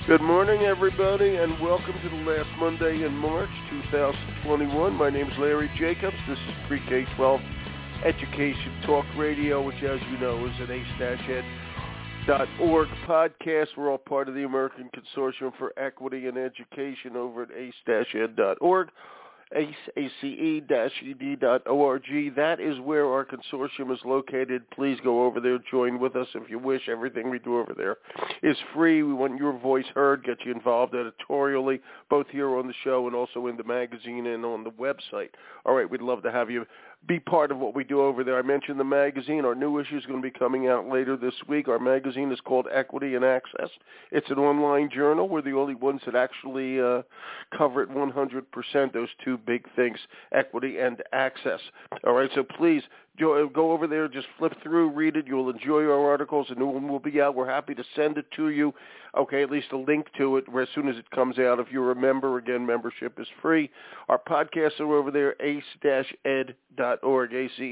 Good morning, everybody, and welcome to the last Monday in March 2021. My name is Larry Jacobs. This is Pre-K-12 Education Talk Radio, which, as you know, is an ace-ed.org podcast. We're all part of the American Consortium for Equity and Education over at ace-ed.org. ace-ed.org. That is where our consortium is located. Please go over there, join with us if you wish. Everything we do over there is free. We want your voice heard, get you involved editorially, both here on the show and also in the magazine and on the website. All right, we'd love to have you be part of what we do over there. I mentioned the magazine. Our new issue is going to be coming out later this week. Our magazine is called Equity and Access. It's an online journal. We're the only ones that actually cover it 100%, those two big things, equity and access. All right, so please go over there, just flip through, read it. You'll enjoy our articles. A new one will be out. We're happy to send it to you, okay, at least a link to it as soon as it comes out. If you're a member, again, membership is free. Our podcasts are over there, ace-ed.org,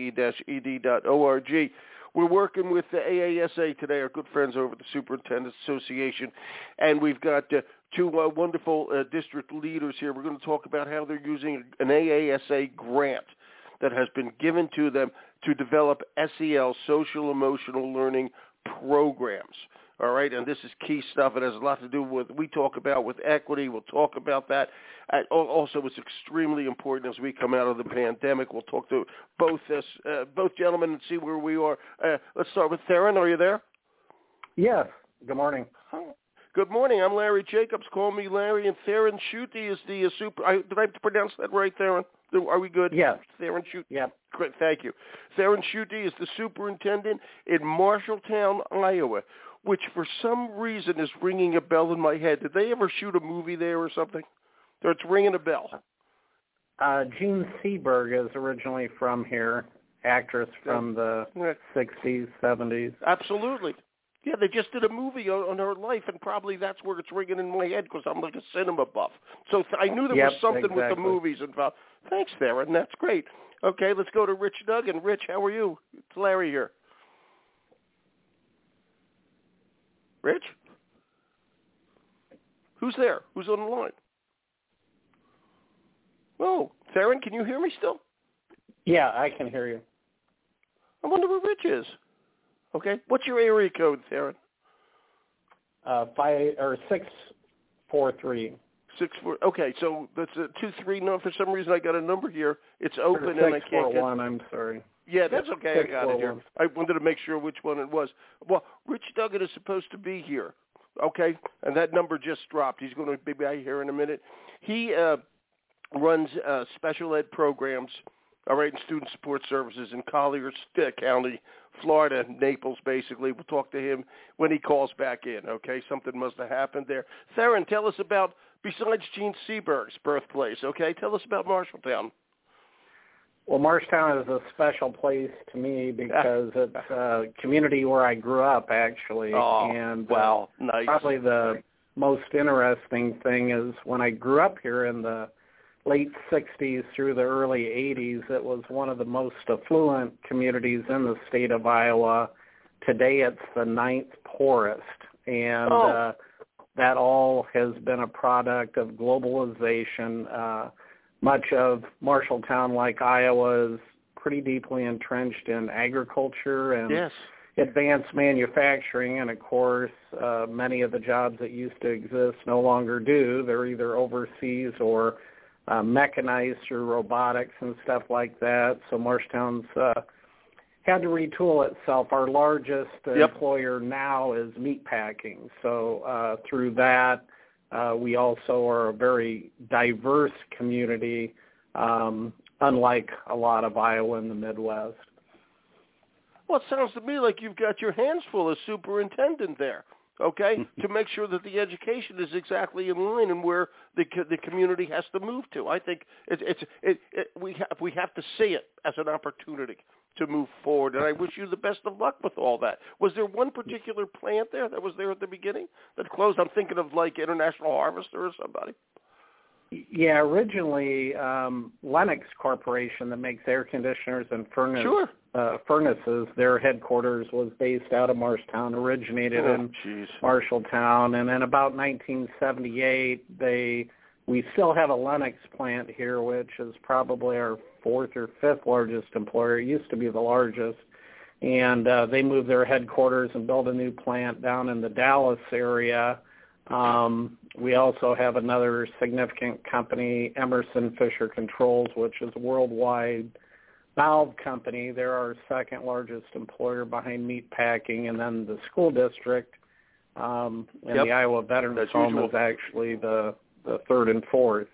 ace-ed.org. We're working with the AASA today, our good friends over at the Superintendent's Association, and we've got two wonderful district leaders here. We're going to talk about how they're using an AASA grant that has been given to them to develop SEL, social emotional learning programs. All right, and this is key stuff. It has a lot to do with we talk about with equity. We'll talk about that. Also, it's extremely important as we come out of the pandemic. We'll talk to both gentlemen and see where we are. Let's start with Theron. Are you there? Yes. Good morning. Good morning. I'm Larry Jacobs. Call me Larry. And Theron Schutte is the did I pronounce that right, Theron? Are we good? Yes. Theron Schutte? Yep. Great. Thank you. Theron Schutte is the superintendent in Marshalltown, Iowa, which for some reason is ringing a bell in my head. Did they ever shoot a movie there or something? So it's ringing a bell. Jean Seberg is originally from here, actress from the 60s, 70s. Absolutely. Yeah, they just did a movie on her life, and probably that's where it's ringing in my head because I'm like a cinema buff. So I knew there was something with the movies involved. Thanks, Theron. That's great. Okay, let's go to Rich Duggan. Rich, how are you? It's Larry here. Rich? Who's there? Who's on the line? Oh, Theron, can you hear me still? Yeah, I can hear you. I wonder where Rich is. Okay, what's your area code, Theron? 643. 64. Okay, so that's a 23. No, for some reason I got a number here. It's open and I can't get. 641. I'm sorry. Yeah, that's okay. I got it here. I wanted to make sure which one it was. Well, Rich Duggan is supposed to be here. Okay, and that number just dropped. He's going to be back here in a minute. He runs special ed programs, all right, and student support services in Collier County, Florida, Naples, basically. We'll talk to him when he calls back in, okay? Something must have happened there. Theron, tell us about, besides Jean Seberg's birthplace, okay? Tell us about Marshalltown. Well, Marshalltown is a special place to me because it's a community where I grew up, actually. Oh, and wow, nice. Probably the most interesting thing is when I grew up here in the late 60s through the early 80s, it was one of the most affluent communities in the state of Iowa. Today it's the 9th poorest, and that all has been a product of globalization. Much of Marshalltown, like Iowa, is pretty deeply entrenched in agriculture and advanced manufacturing, and of course, many of the jobs that used to exist no longer do. They're either overseas or mechanized through robotics and stuff like that. So Marshalltown's had to retool itself. Our largest employer now is meatpacking. So through that, we also are a very diverse community, unlike a lot of Iowa in the Midwest. Well, it sounds to me like you've got your hands full as superintendent there. Okay, to make sure that the education is exactly in line and where the community has to move to. I think we have to see it as an opportunity to move forward, and I wish you the best of luck with all that. Was there one particular plant there that was there at the beginning that closed? I'm thinking of like International Harvester or somebody. Yeah, originally Lennox Corporation that makes air conditioners and furnaces, their headquarters was based out of Marshtown, originated in Marshalltown, and in about 1978 we still have a Lennox plant here, which is probably our fourth or fifth largest employer. It used to be the largest, and they moved their headquarters and built a new plant down in the Dallas area. We also have another significant company, Emerson Fisher Controls, which is a worldwide valve company. They're our second largest employer behind Meatpacking, and then the school district and the Iowa Veterans Home is actually the third and fourth.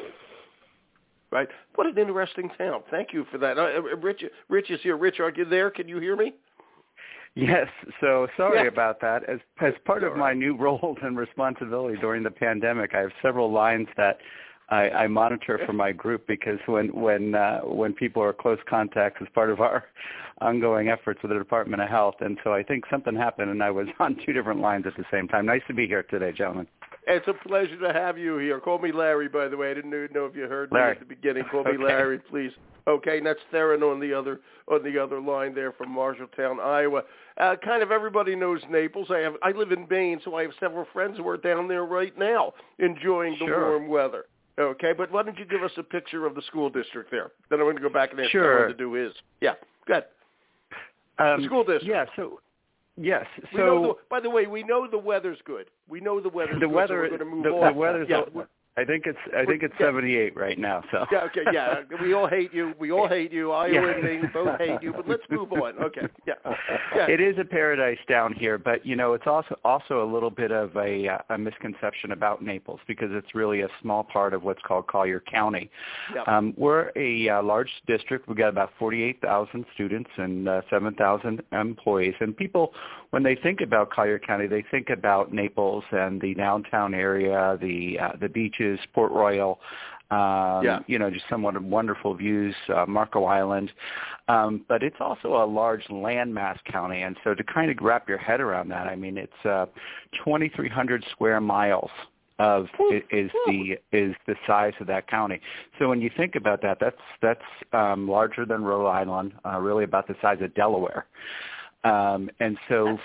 Right. What an interesting town. Thank you for that. Rich is here. Rich, are you there? Can you hear me? Yes. So sorry about that. As part of my new roles and responsibility during the pandemic, I have several lines that I monitor for my group, because when people are close contacts as part of our ongoing efforts with the Department of Health, and so I think something happened and I was on two different lines at the same time. Nice to be here today, gentlemen. It's a pleasure to have you here. Call me Larry, by the way. I didn't know if you heard me at the beginning. Call me Larry, please. Okay, and that's Theron on the other line there from Marshalltown, Iowa. Kind of everybody knows Naples. I live in Maine, so I have several friends who are down there right now enjoying the warm weather. Okay, but why don't you give us a picture of the school district there? Then I'm going to go back and ask someone to do his. Yeah, go ahead. The school district. Yeah, so... Yes. So, by the way, we know the weather's good. We know the weather's good. So we're going to move on. The weather's. I think it's 78 right now. So. Yeah. Okay. Yeah. We all hate you. Iowa and Maine both hate you. But let's move on. Okay. Yeah. It is a paradise down here, but it's also a little bit of a misconception about Naples, because it's really a small part of what's called Collier County. Yep. We're a large district. We've got about 48,000 students and 7,000 employees. And people, when they think about Collier County, they think about Naples and the downtown area, the beaches, Port Royal, just somewhat wonderful views, Marco Island. But it's also a large landmass county, and so to kind of wrap your head around that, I mean, it's 2,300 square miles is the size of that county. So when you think about that, that's larger than Rhode Island, really about the size of Delaware. And so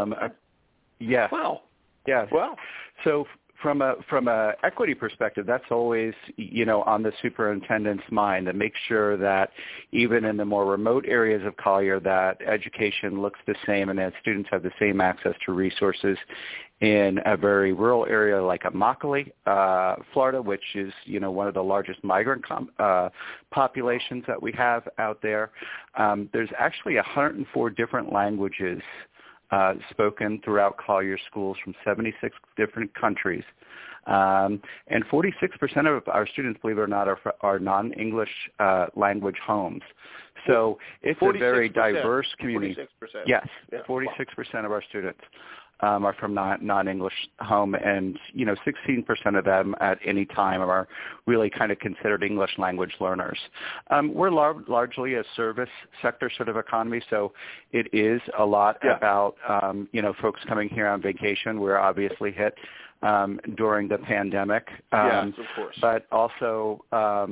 So from a equity perspective, that's always, on the superintendent's mind, to make sure that even in the more remote areas of Collier, that education looks the same and that students have the same access to resources in a very rural area like Immokalee, Florida, which is, one of the largest migrant populations that we have out there. There's actually 104 different languages spoken throughout Collier schools from 76 different countries. And 46% of our students, believe it or not, are non-English language homes. So it's a very diverse community. 46%. Yes, 46% of our students are from non-English home, and 16% of them at any time are really kind of considered English language learners. We're largely a service sector sort of economy, so it is a lot about folks coming here on vacation. We're obviously hit during the pandemic, yes, of course, but also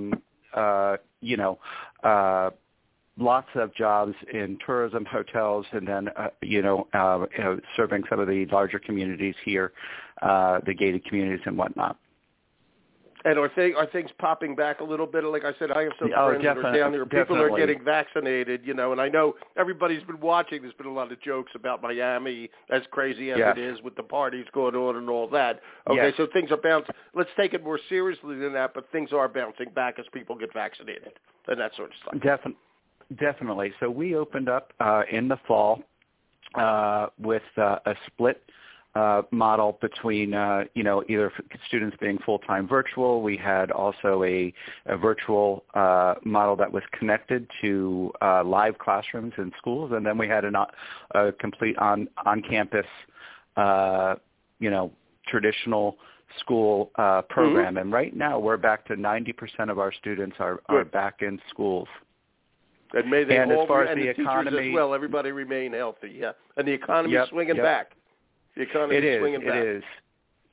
lots of jobs in tourism, hotels, and then, serving some of the larger communities here, the gated communities and whatnot. And are things popping back a little bit? Like I said, I have some friends that are down there. People are getting vaccinated, and I know everybody's been watching. There's been a lot of jokes about Miami, as crazy as it is with the parties going on and all that. Okay, so things are bouncing. Let's take it more seriously than that, but things are bouncing back as people get vaccinated and that sort of stuff. Definitely. So we opened up in the fall with a split model between, either students being full-time virtual. We had also a virtual model that was connected to live classrooms in schools, and then we had a complete on-campus, traditional school program. Mm-hmm. And right now we're back to 90% of our students are back in schools. And may they and all, as far as and the economy as well, everybody remain healthy, and the economy is swinging back. The economy is swinging back.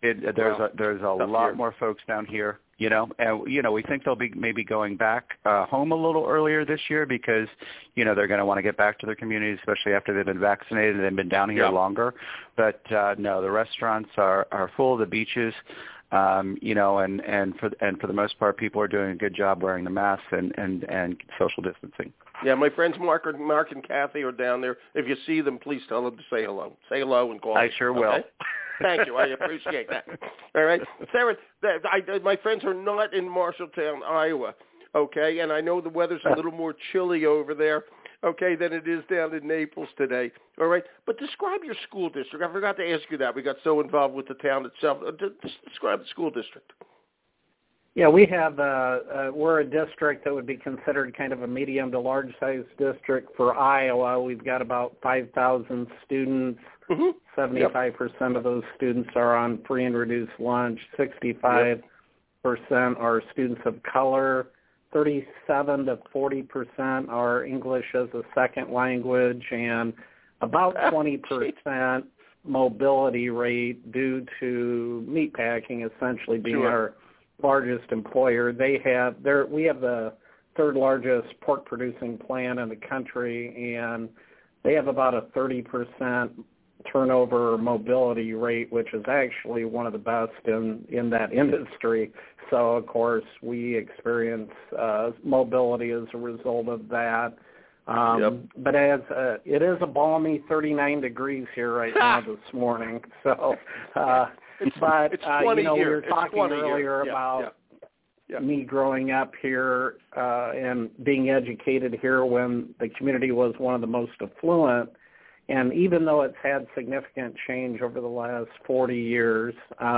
There's a lot more folks down here, and we think they'll be maybe going back home a little earlier this year because they're going to want to get back to their communities, especially after they've been vaccinated and been down here longer. But no, the restaurants are full, the beaches. And for the most part, people are doing a good job wearing the masks and social distancing. Yeah, my friends Mark and Kathy are down there. If you see them, please tell them to say hello. Say hello and call. I sure will. Thank you. I appreciate that. All right, Sarah. My friends are not in Marshalltown, Iowa. Okay, and I know the weather's a little more chilly over there. Okay, than it is down in Naples today. All right, but describe your school district. I forgot to ask you that. We got so involved with the town itself. Just describe the school district. Yeah, we have we're a district that would be considered kind of a medium to large size district for Iowa. We've got about 5,000 students. 75% of those students are on free and reduced lunch. 65% are students of color. 37 to 40% are English as a second language, and about 20% mobility rate due to meatpacking essentially being our largest employer. We have the third largest pork producing plant in the country, and they have about a 30% turnover mobility rate, which is actually one of the best in that industry. So, of course, we experience mobility as a result of that. But it is a balmy 39 degrees here right now this morning. So, it's 20 we here. were talking earlier about me growing up here and being educated here when the community was one of the most affluent. And even though it's had significant change over the last 40 years,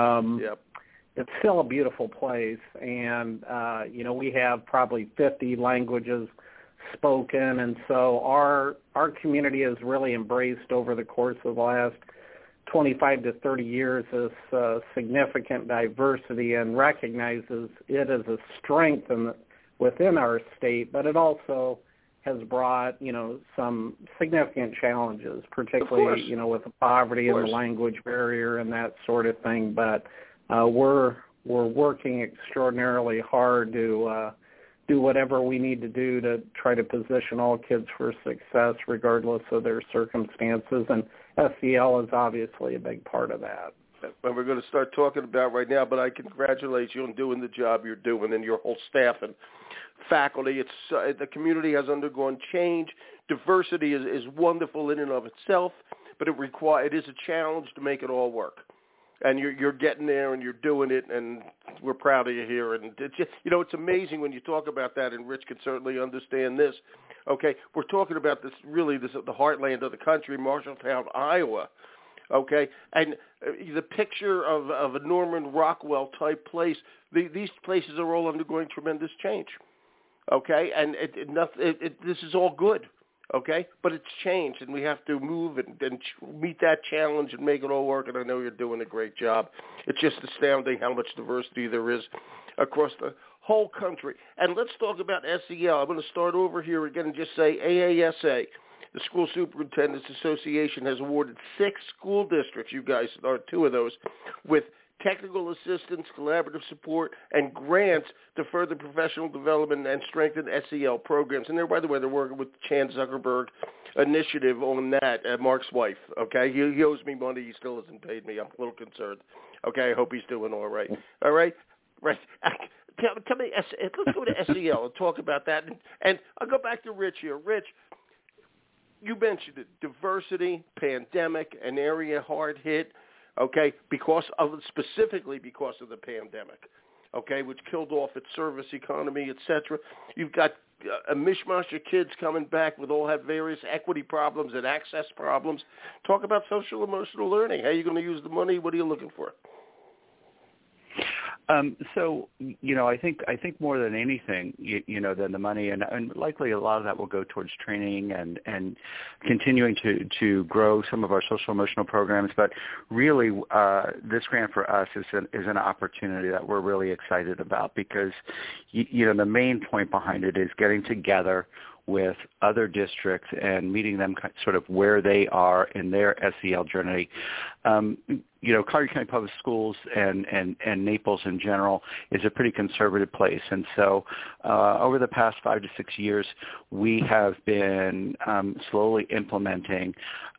it's still a beautiful place. And, we have probably 50 languages spoken. And so our community has really embraced over the course of the last 25 to 30 years this significant diversity and recognizes it as a strength within our state, but it also has brought, some significant challenges, particularly, with the poverty and the language barrier and that sort of thing. But we're working extraordinarily hard to do whatever we need to do to try to position all kids for success, regardless of their circumstances. And SEL is obviously a big part of that. And we're going to start talking about right now, but I congratulate you on doing the job you're doing and your whole staff and faculty. It's the community has undergone change. Diversity is wonderful in and of itself, but it is a challenge to make it all work. And you're getting there and you're doing it, and we're proud of you here. And it's amazing when you talk about that, and Rich can certainly understand this. Okay, we're talking about this the heartland of the country, Marshalltown, Iowa. Okay, and the picture of a Norman Rockwell type place, these places are all undergoing tremendous change. Okay, and this is all good. Okay, but it's changed, and we have to move and meet that challenge and make it all work. And I know you're doing a great job. It's just astounding how much diversity there is across the whole country. And let's talk about SEL. I'm going to start over here again and just say AASA. The School Superintendents Association has awarded 6 school districts, you guys are 2 of those, with technical assistance, collaborative support, and grants to further professional development and strengthen SEL programs. And by the way, they're working with the Chan Zuckerberg initiative on that, Mark's wife, okay? He owes me money. He still hasn't paid me. I'm a little concerned. Okay, I hope he's doing all right. All right? Right. Tell me, let's go to SEL and talk about that. And I'll go back to Rich here. Rich, you mentioned it, diversity, pandemic, an area hard hit, okay, specifically because of the pandemic, okay, which killed off its service economy, et cetera. You've got a mishmash of kids coming back with all have various equity problems and access problems. Talk about social emotional learning. How are you going to use the money? What are you looking for? So, I think more than anything, than the money, and likely a lot of that will go towards training and continuing to grow some of our social emotional programs. But really, this grant for us is an opportunity that we're really excited about because, the main point behind it is getting together with other districts and meeting them sort of where they are in their SEL journey. Collier County Public Schools and Naples in general is a pretty conservative place. And so over the past 5 to 6 years, we have been slowly implementing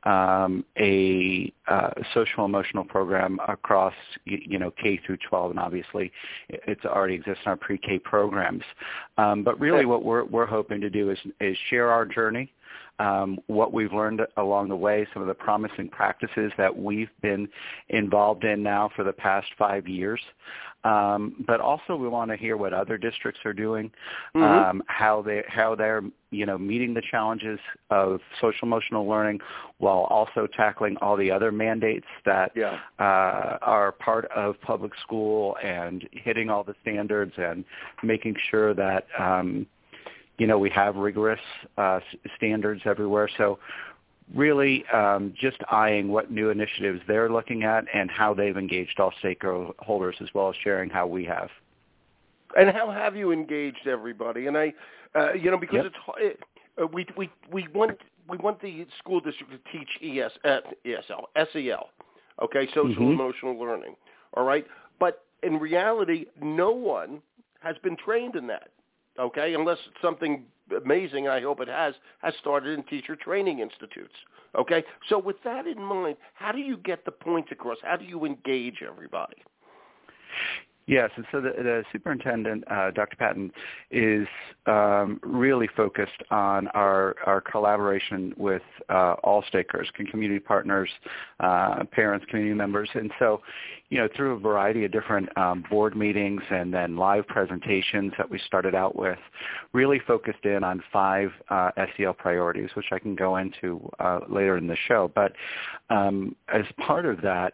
a social emotional program across, K through 12, and obviously it already exists in our pre-K programs. But really what we're hoping to do is share our journey, what we've learned along the way, some of the promising practices that we've been involved in now for the past 5 years. But also we want to hear what other districts are doing, how they're meeting the challenges of social emotional learning while also tackling all the other mandates that are part of public school and hitting all the standards and making sure that we have rigorous standards everywhere. So really just eyeing what new initiatives they're looking at and how they've engaged all stakeholders, as well as sharing how we have. And how have you engaged everybody? And because we want the school district to teach SEL, okay, social emotional learning, all right? But in reality, no one has been trained in that. Okay, unless it's something amazing, I hope it has started in teacher training institutes. Okay, so with that in mind, how do you get the point across? How do you engage everybody? Yes, and so the superintendent, Dr. Patton, is really focused on our collaboration with all stakeholders, community partners, parents, community members. And so, through a variety of different board meetings and then live presentations that we started out with, really focused in on 5 SEL priorities, which I can go into later in the show. But as part of that,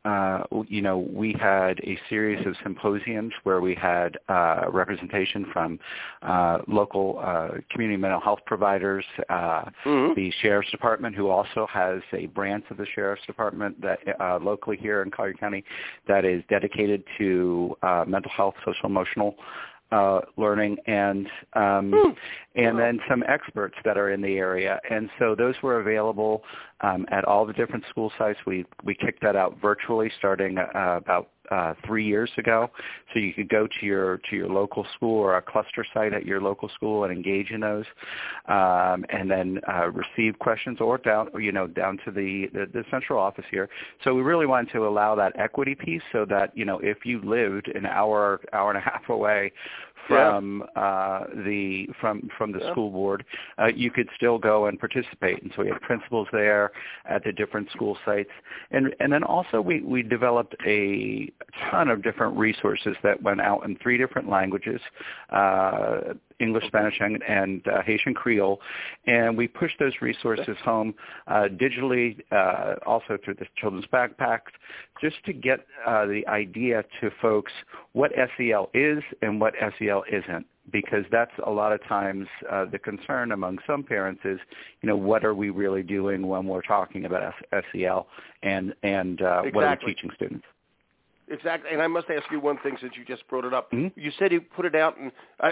we had a series of symposiums where we had representation from local community mental health providers, the Sheriff's Department, who also has a branch of the Sheriff's Department that locally here in Collier County that is dedicated to mental health, social emotional learning, and then some experts that are in the area. And so those were available at all the different school sites. We kicked that out virtually starting about 3 years ago. So you could go to your local school or a cluster site at your local school and engage in those, and then receive questions or down to the central office here. So we really wanted to allow that equity piece so that, if you lived an hour and a half away from the school board, you could still go and participate. And so we had principals there at the different school sites, and then also we developed a ton of different resources that went out in 3 different languages, English, Spanish, and Haitian Creole, and we pushed those resources home digitally, also through the Children's Backpacks, just to get the idea to folks what SEL is and what SEL isn't, because that's a lot of times the concern among some parents is, what are we really doing when we're talking about SEL and what are we teaching students? Exactly, and I must ask you one thing since you just brought it up. Mm-hmm. You said you put it out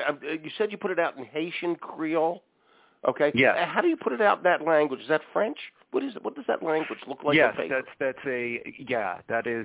in Haitian Creole. Okay. Yeah. How do you put it out in that language? Is that French? What is it? What does that language look like? Yes, that is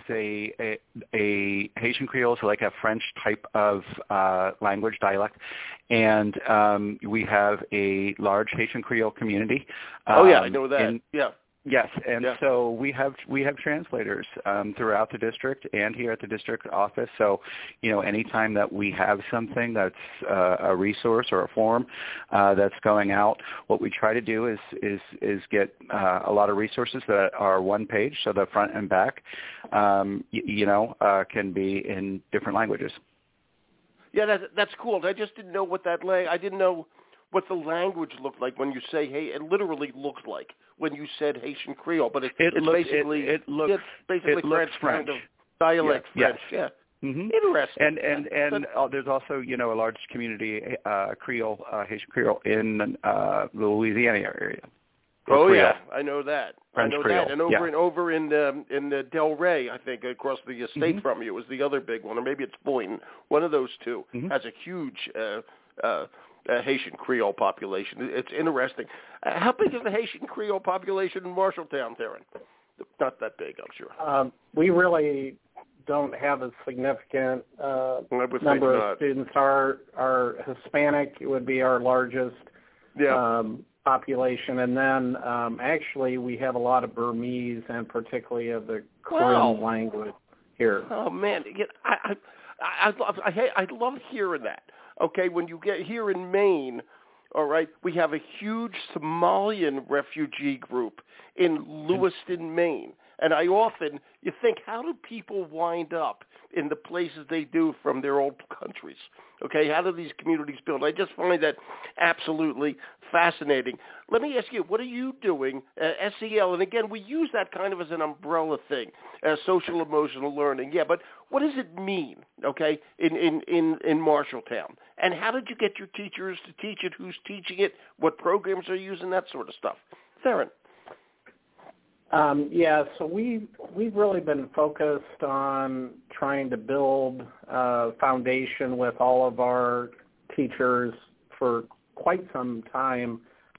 a Haitian Creole, so like a French type of language dialect, and we have a large Haitian Creole community. I know that. Yes, and so we have translators throughout the district and here at the district office. So, anytime that we have something that's a resource or a form that's going out, what we try to do is get a lot of resources that are one page, so the front and back, can be in different languages. Yeah, that's cool. I just didn't know what I didn't know what the language looked like when you say, hey, it literally looked like when you said Haitian Creole, but it's basically French. Kind of dialect French. Yeah. Mm-hmm. Interesting. And there's also, a large community Creole, Haitian Creole in the Louisiana area. I know that. French I know Creole. that. And over in Delray, I think, across the estate from you, was the other big one, or maybe it's Boynton. One of those two has a huge Haitian Creole population. It's interesting. How big is the Haitian Creole population in Marshalltown, Theron? Not that big, I'm sure. We really don't have a significant number of students. Our Hispanic would be our largest population, and then actually we have a lot of Burmese and particularly of the Korean language here. Oh man, I love hearing that. Okay, when you get here in Maine, all right, we have a huge Somalian refugee group in Lewiston, Maine. And you think, how do people wind up in the places they do from their old countries? Okay, how do these communities build? I just find that absolutely fascinating. Let me ask you, what are you doing, SEL? And again, we use that kind of as an umbrella thing, social emotional learning. Yeah, but what does it mean, okay, in Marshalltown? And how did you get your teachers to teach it? Who's teaching it? What programs are you using? That sort of stuff. Theron. So we've really been focused on trying to build a foundation with all of our teachers for quite some time.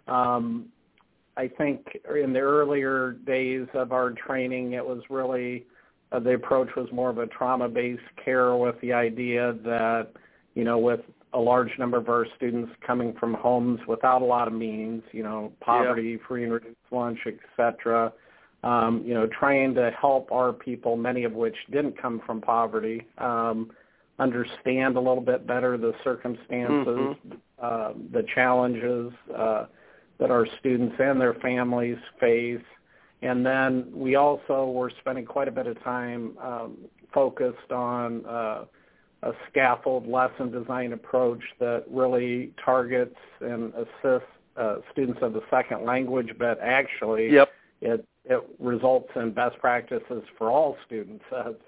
I think in the earlier days of our training, it was really the approach was more of a trauma-based care with the idea that, with a large number of our students coming from homes without a lot of means, poverty, free and reduced lunch, et cetera, trying to help our people, many of which didn't come from poverty, understand a little bit better the circumstances, the challenges that our students and their families face. And then we also were spending quite a bit of time focused on a scaffold lesson design approach that really targets and assists students of the second language, but actually it results in best practices for all students.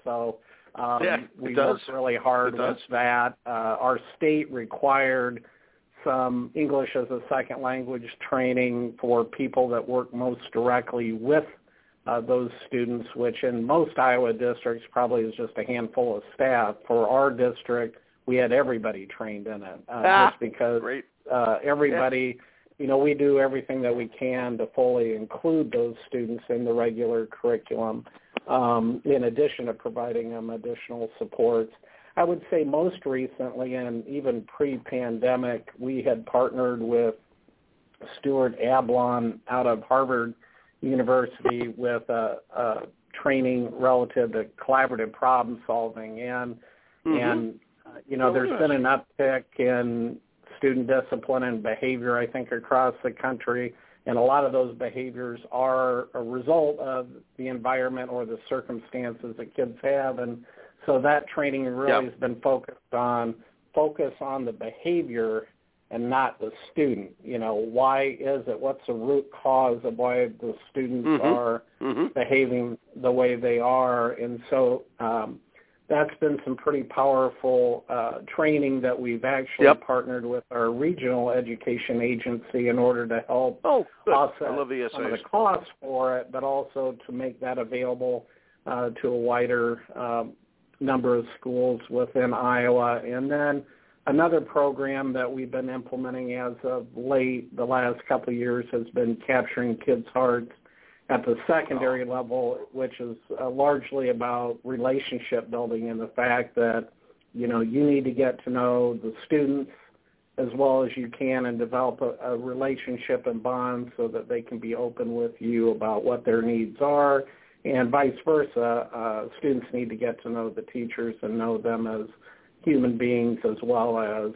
We worked really hard with that. Our state required some English as a second language training for people that work most directly with those students, which in most Iowa districts probably is just a handful of staff. For our district, we had everybody trained in it, just because everybody... we do everything that we can to fully include those students in the regular curriculum, in addition to providing them additional supports. I would say most recently, and even pre-pandemic, we had partnered with Stuart Ablon out of Harvard University with a training relative to collaborative problem solving. And there's been an uptick in student discipline and behavior, I think, across the country, and a lot of those behaviors are a result of the environment or the circumstances that kids have, and so that training really has been focus on the behavior and not the student. Why is it? What's the root cause of why the students are behaving the way they are? And so that's been some pretty powerful training that we've actually partnered with our regional education agency in order to help offset some of the costs for it, but also to make that available to a wider number of schools within Iowa. And then another program that we've been implementing as of late, the last couple of years, has been Capturing Kids' Hearts at the secondary level, which is largely about relationship building and the fact that, you need to get to know the students as well as you can and develop a relationship and bond so that they can be open with you about what their needs are, and vice versa. Students need to get to know the teachers and know them as human beings as well as,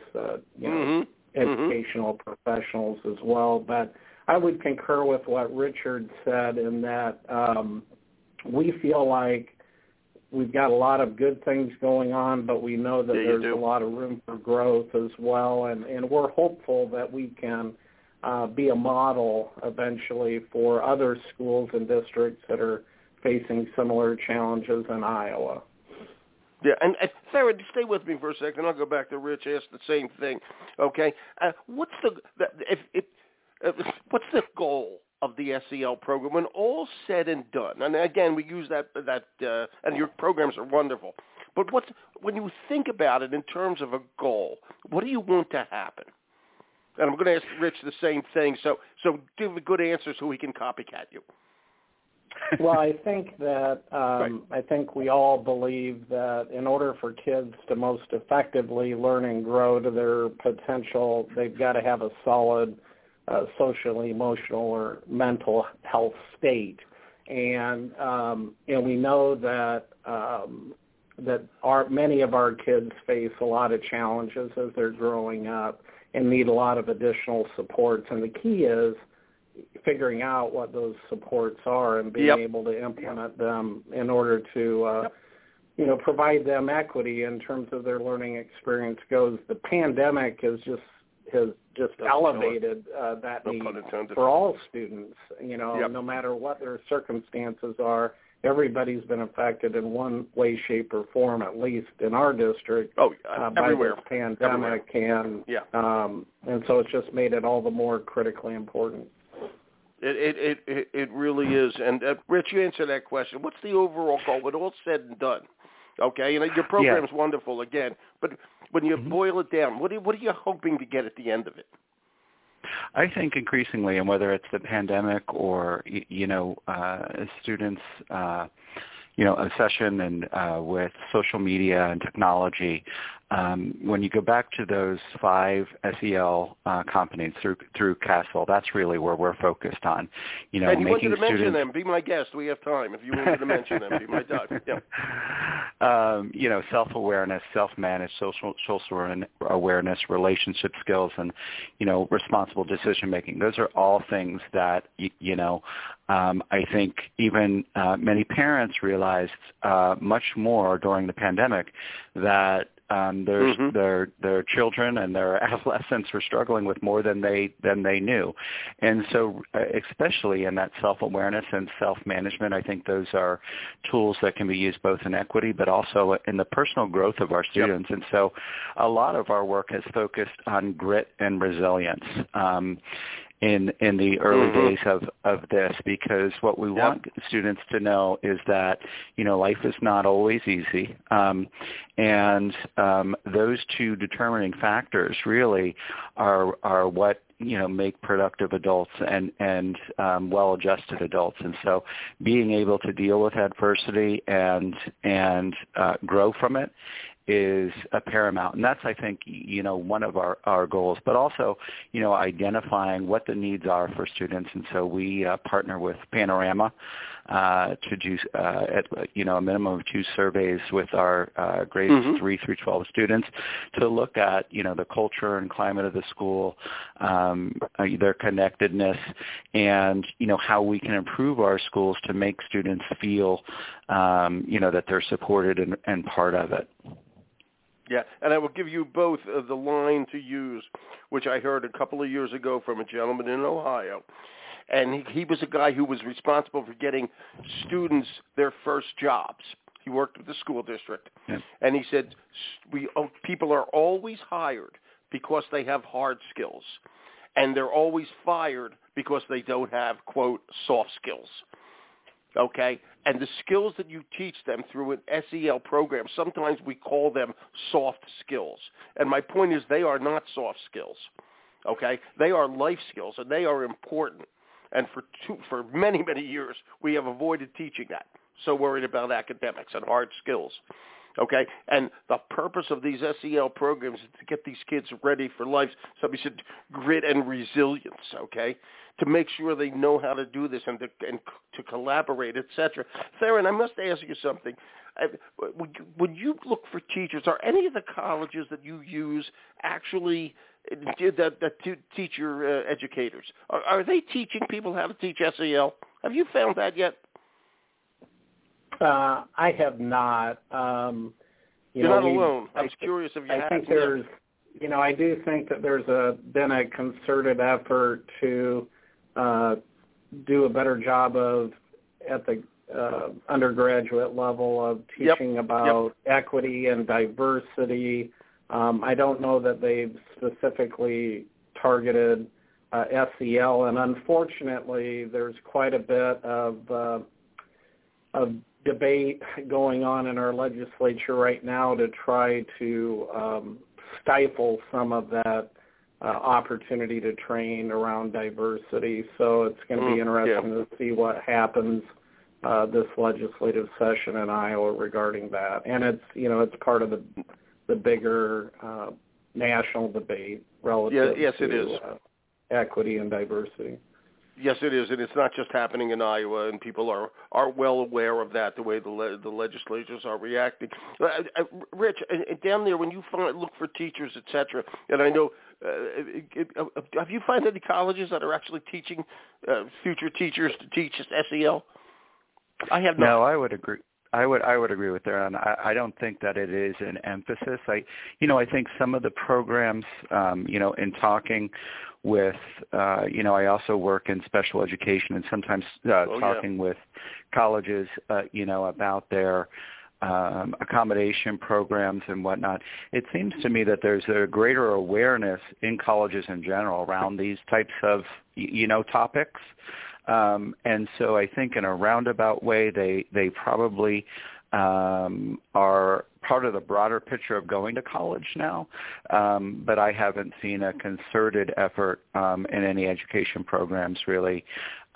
educational professionals as well. But I would concur with what Richard said in that we feel like we've got a lot of good things going on, but we know that there's a lot of room for growth as well, and we're hopeful that we can be a model eventually for other schools and districts that are facing similar challenges in Iowa. Yeah, and Sarah, stay with me for a second. I'll go back to Rich, ask the same thing. Okay, what's the goal of the SEL program when all's said and done? And again, we use that, and your programs are wonderful. But when you think about it in terms of a goal, what do you want to happen? And I'm going to ask Rich the same thing. So give a good answer so we can copycat you. Well, I think that I think we all believe that in order for kids to most effectively learn and grow to their potential, they've got to have a solid social, emotional, or mental health state. And we know that many of our kids face a lot of challenges as they're growing up and need a lot of additional supports. And the key is figuring out what those supports are and being able to implement them in order to, provide them equity in terms of their learning experience goes. The pandemic has just elevated that need for all students. No matter what their circumstances are, everybody's been affected in one way, shape, or form, at least in our district, by this pandemic, and so it's just made it all the more critically important. It really is. And Rich, you answer that question. What's the overall goal? When all said and done, okay? Your program's wonderful again, but when you boil it down, what are you hoping to get at the end of it? I think increasingly, and whether it's the pandemic or students, obsession and with social media and technology, when you go back to those 5 SEL companies through CASEL, that's really where we're focused on. And you wanted to mention them. Be my guest. We have time. If you wanted to mention them, be my guest. Yeah. Self-awareness, self-managed, social awareness, relationship skills, and, responsible decision-making. Those are all things that, I think even many parents realized much more during the pandemic that their children and their adolescents were struggling with more than they knew. And so especially in that self-awareness and self-management, I think those are tools that can be used both in equity but also in the personal growth of our students. And so a lot of our work has focused on grit and resilience. In the early days of this, because what we want students to know is that, life is not always easy. And those 2 determining factors really are what, make productive adults and well-adjusted adults. And so being able to deal with adversity and grow from it is a paramount. And that's, I think, one of our goals, but also, identifying what the needs are for students. And so we partner with Panorama to do, a minimum of 2 surveys with our grades 3 through 12 students to look at, the culture and climate of the school, their connectedness, and, how we can improve our schools to make students feel, that they're supported and part of it. Yeah, and I will give you both the line to use, which I heard a couple of years ago from a gentleman in Ohio. And he was a guy who was responsible for getting students their first jobs. He worked with the school district. Yeah. And he said, people are always hired because they have hard skills. And they're always fired because they don't have, quote, soft skills. Okay? And the skills that you teach them through an SEL program, sometimes we call them soft skills. And my point is they are not soft skills. Okay? They are life skills, and they are important. And for many, many years, we have avoided teaching that. So worried about academics and hard skills. Okay? And the purpose of these SEL programs is to get these kids ready for life. Somebody said grit and resilience, okay? To make sure they know how to do this and to collaborate, etc. Theron, I must ask you something. When you look for teachers, are any of the colleges that you use actually that teach your educators? Are they teaching people how to teach SEL? Have you found that yet? I have not. You're not alone. I was curious if you have. I think there's, I do think that there's been a concerted effort to do a better job at the undergraduate level of teaching about equity and diversity. I don't know that they've specifically targeted SEL, and unfortunately, there's quite a bit of debate going on in our legislature right now to try to stifle some of that opportunity to train around diversity. So it's going to be interesting to see what happens this legislative session in Iowa regarding that, and it's part of the bigger national debate relative to equity and diversity. Yes, it is, and it's not just happening in Iowa, and people are well aware of that, the way the legislatures are reacting. Rich, down there, when you look for teachers, et cetera, and I know, have you found any colleges that are actually teaching future teachers to teach SEL? I have not. No, I would agree. I would agree with Aaron. I don't think that it is an emphasis. I think some of the programs, in talking with, I also work in special education, and sometimes talking with colleges, about their accommodation programs and whatnot. It seems to me that there's a greater awareness in colleges in general around these types of, topics. And so I think in a roundabout way, they probably are part of the broader picture of going to college now. But I haven't seen a concerted effort in any education programs really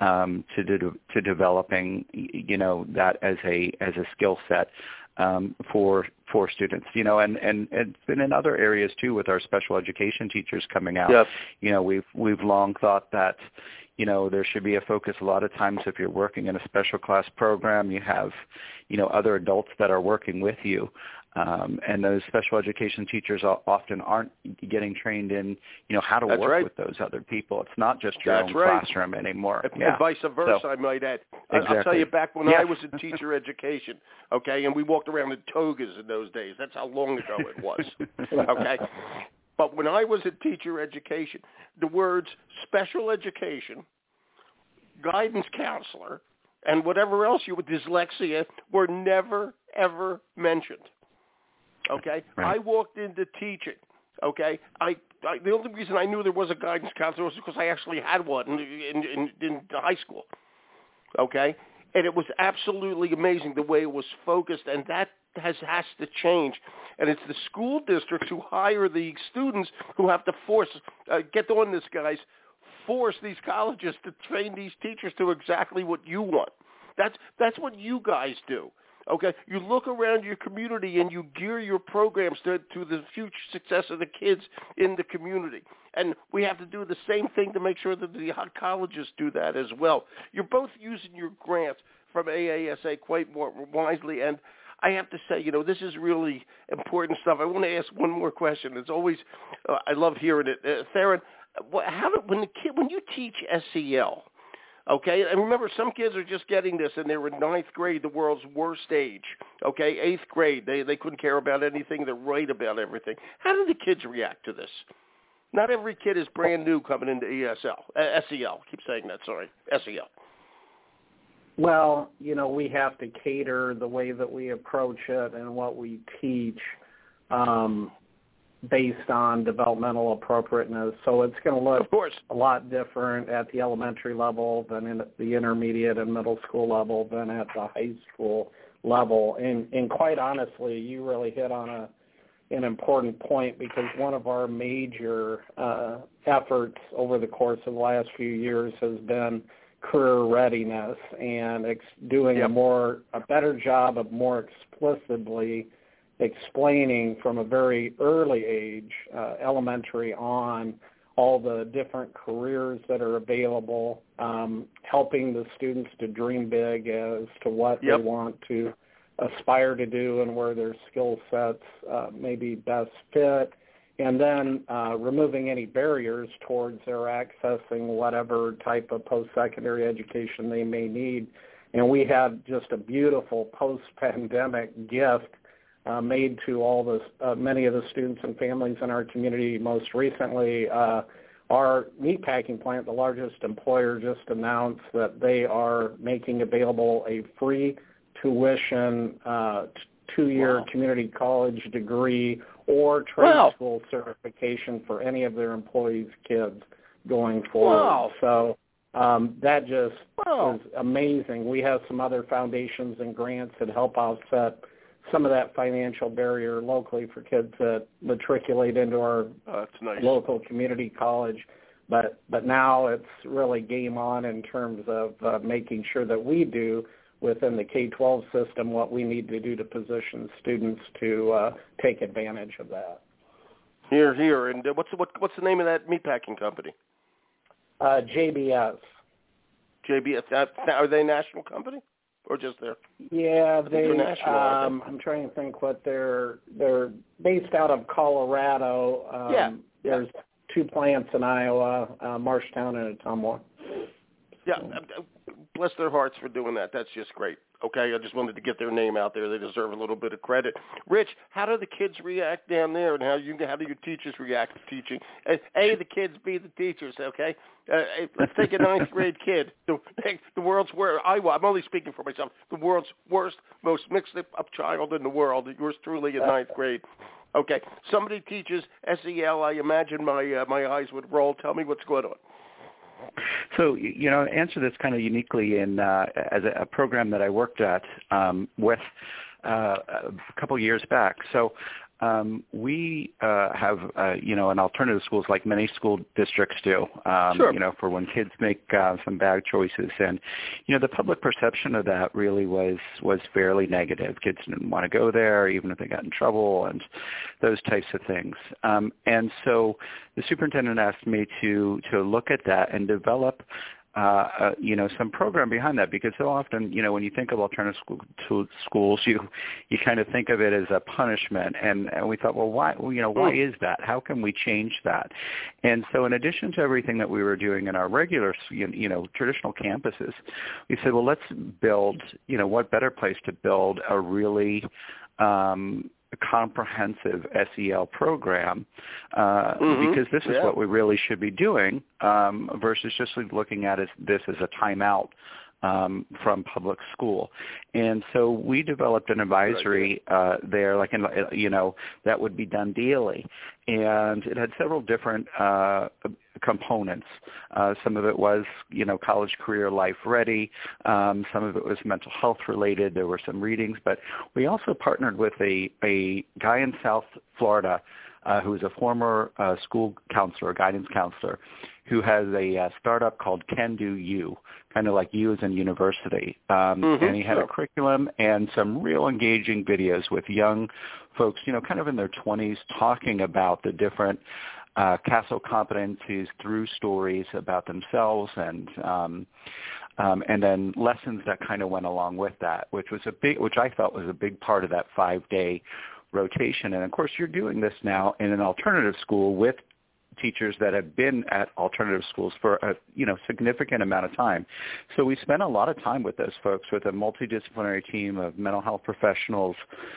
to developing, that as a skill set for students, and it's been in other areas too with our special education teachers coming out. Yep. We've long thought that, there should be a focus. A lot of times if you're working in a special class program, you have, other adults that are working with you. And those special education teachers often aren't getting trained in, how to work with those other people. It's not just your own classroom anymore. And vice versa, I might add. Exactly. I'll tell you, back when I was in teacher education, okay, and we walked around in togas in those days. That's how long ago it was, okay? But when I was in teacher education, the words special education, guidance counselor, and whatever else with dyslexia were never, ever mentioned. Okay? Right. I walked into teaching. Okay? The only reason I knew there was a guidance counselor was because I actually had one in high school. Okay? And it was absolutely amazing the way it was focused, and that has to change. And it's the school districts who hire the students who have to get on this, guys, force these colleges to train these teachers to exactly what you want. That's what you guys do. Okay, you look around your community and you gear your programs to the future success of the kids in the community. And we have to do the same thing to make sure that the colleges do that as well. You're both using your grants from AASA quite more wisely, and I have to say, this is really important stuff. I want to ask one more question. It's always, I love hearing it. Theron, when you teach SEL, okay, and remember, some kids are just getting this, and they're in 9th grade, the world's worst age. Okay, 8th grade, they couldn't care about anything. They're right about everything. How do the kids react to this? Not every kid is brand new coming into SEL. I keep saying that, sorry, SEL. Well, we have to cater the way that we approach it and what we teach based on developmental appropriateness. So it's going to look a lot different at the elementary level than in the intermediate and middle school level than at the high school level. And quite honestly, you really hit on an important point, because one of our major efforts over the course of the last few years has been career readiness and doing a better job of more explicitly explaining from a very early age, elementary on, all the different careers that are available, helping the students to dream big as to what they want to aspire to do and where their skill sets maybe best fit, and then removing any barriers towards their accessing whatever type of post-secondary education they may need. And we had just a beautiful post-pandemic gift made to all the many of the students and families in our community. Most recently, our meatpacking plant, the largest employer, just announced that they are making available a free tuition 2-year community college degree or trade school certification for any of their employees' kids going forward. So that just is amazing. We have some other foundations and grants that help offset some of that financial barrier locally for kids that matriculate into our local community college. But now it's really game on in terms of making sure that we do within the K-12 system what we need to do to position students to take advantage of that. Here, here. And what's the name of that meatpacking company? JBS. JBS. Are they a national company or just there? Yeah, international. I'm trying to think what they're based out of Colorado. There's 2 plants in Iowa, Marshtown and Ottumwa. Yeah, bless their hearts for doing that. That's just great. Okay, I just wanted to get their name out there. They deserve a little bit of credit. Rich, how do the kids react down there, and how do your teachers react to teaching? A, the kids, B, the teachers. Okay, let's take a 9th grade kid. The world's worst. I'm only speaking for myself. The world's worst, most mixed-up child in the world. Yours truly in 9th grade. Okay, somebody teaches SEL. I imagine my eyes would roll. Tell me what's going on. So, answer this kind of uniquely in as a program that I worked at with a couple years back. So we have, an alternative schools like many school districts do, sure. For when kids make some bad choices. And, the public perception of that really was fairly negative. Kids didn't want to go there, even if they got in trouble and those types of things. And so the superintendent asked me to look at that and develop some program behind that, because so often, when you think of alternative schools, you kind of think of it as a punishment, and we thought, well, why is that? How can we change that? And so, in addition to everything that we were doing in our regular, traditional campuses, we said, well, let's build, what better place to build a really comprehensive SEL program, because this is what we really should be doing, versus just looking at this as a timeout from public school. And so we developed an advisory there, that would be done daily. And it had several different components. Some of it was, college career life ready. Some of it was mental health related. There were some readings. But we also partnered with a guy in South Florida who is a former school counselor, guidance counselor, who has a startup called Can Do You, kind of like you as in university. And he had a curriculum and some real engaging videos with young folks, kind of in their 20s, talking about the different CASEL competencies through stories about themselves, and then lessons that kind of went along with that, which I thought was a big part of that 5-day rotation. And of course, you're doing this now in an alternative school with teachers that have been at alternative schools for a significant amount of time. So we spent a lot of time with those folks, with a multidisciplinary team of mental health professionals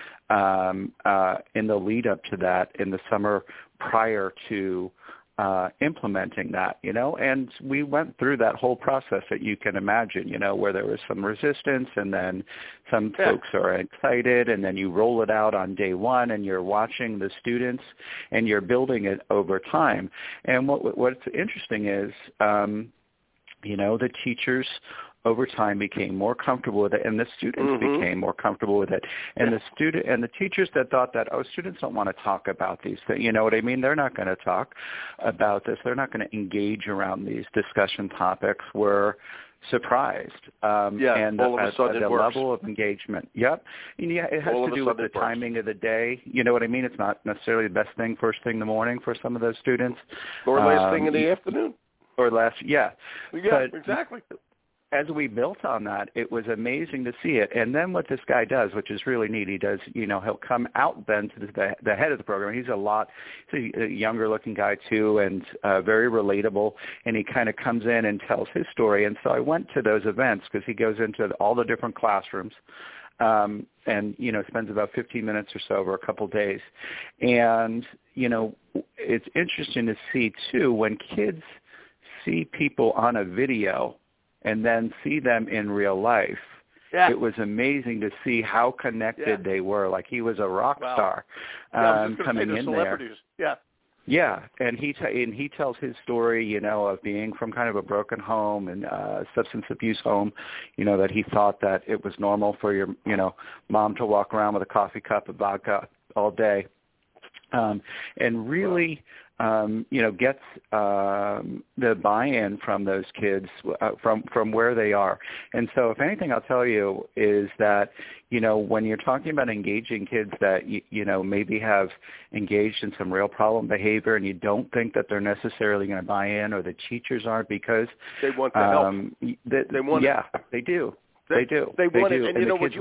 in the lead up to that in the summer prior to implementing that, and we went through that whole process that you can imagine, where there was some resistance, and then some folks are excited, and then you roll it out on day one, and you're watching the students, and you're building it over time. And what's interesting is, the teachers over time became more comfortable with it, and the students became more comfortable with it. And the teachers that thought that, students don't want to talk about these things, you know what I mean? They're not going to talk about this. They're not going to engage around these discussion topics, were surprised. And all of a sudden the it works. level of engagement. Yep. And it has to do with the timing of the day. You know what I mean? It's not necessarily the best thing first thing in the morning for some of those students. Or last thing in the afternoon. Or last, Yeah, but, exactly. As we built on that, it was amazing to see it. And then what this guy does, which is really neat, he does, he'll come out then to the head of the program. He's a younger-looking guy, too, and very relatable. And he kind of comes in and tells his story. And so I went to those events because he goes into all the different classrooms and, spends about 15 minutes or so over a couple of days. And, it's interesting to see, too, when kids see people on a video and then see them in real life, it was amazing to see how connected they were. Like he was a rock star coming in there. Yeah, and he tells his story, of being from kind of a broken home and substance abuse home, that he thought that it was normal for your, mom to walk around with a coffee cup of vodka all day. And really gets the buy-in from those kids from where they are. And so if anything, I'll tell you is that, when you're talking about engaging kids that, maybe have engaged in some real problem behavior and you don't think that they're necessarily going to buy in, or the teachers aren't, because they want the help. They want they do. They do. They want it. And what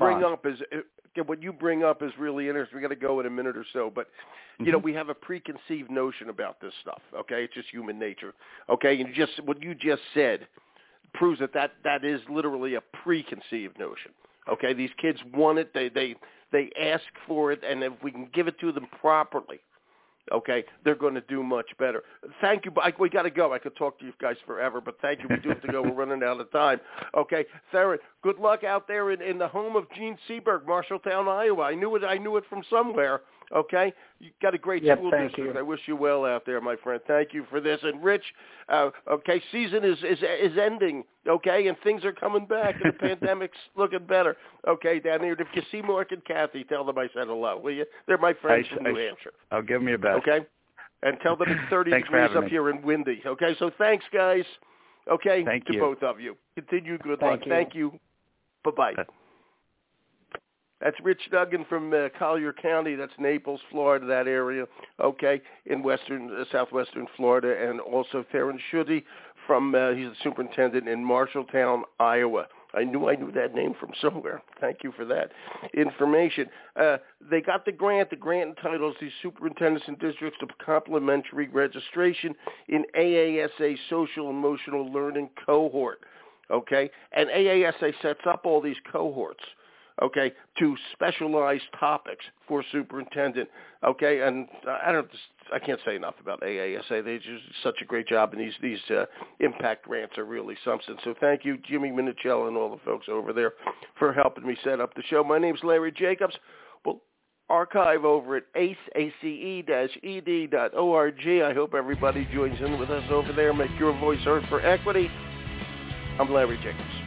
you bring up is really interesting. We got to go in a minute or so, but we have a preconceived notion about this stuff. Okay, it's just human nature. Okay, and what you just said proves that is literally a preconceived notion. Okay, these kids want it. They ask for it, and if we can give it to them properly, okay, they're going to do much better. Thank you. We got to go. I could talk to you guys forever, but thank you. We do have to go. We're running out of time. Okay, Theron, good luck out there in the home of Gene Seberg, Marshalltown, Iowa. I knew it from somewhere. Okay, you got a great school district. You. I wish you well out there, my friend. Thank you for this. And Rich, okay, season is ending. Okay, and things are coming back, and the pandemic's looking better. Okay, down here. If you see Mark and Kathy, tell them I said hello, will you? They're my friends from New Hampshire. I'll give them your best. Okay, and tell them it's 30 degrees up here and windy. Okay, so thanks, guys. Okay, Thank to you. both of you. Continue good luck. Thank you. Bye-bye. That's Rich Duggan from Collier County. That's Naples, Florida, that area, okay, in southwestern Florida. And also Theron Schutte from, he's the superintendent in Marshalltown, Iowa. I knew that name from somewhere. Thank you for that information. They got the grant. The grant entitles these superintendents and districts to complimentary registration in AASA Social Emotional Learning Cohort, okay? And AASA sets up all these cohorts, okay, to specialized topics for superintendent, okay? And I can't say enough about AASA. They do such a great job, and these impact grants are really something. So thank you, Jimmy Minicello and all the folks over there for helping me set up the show. My name's Larry Jacobs. We'll archive over at ace-ed.org. I hope everybody joins in with us over there. Make your voice heard for equity. I'm Larry Jacobs.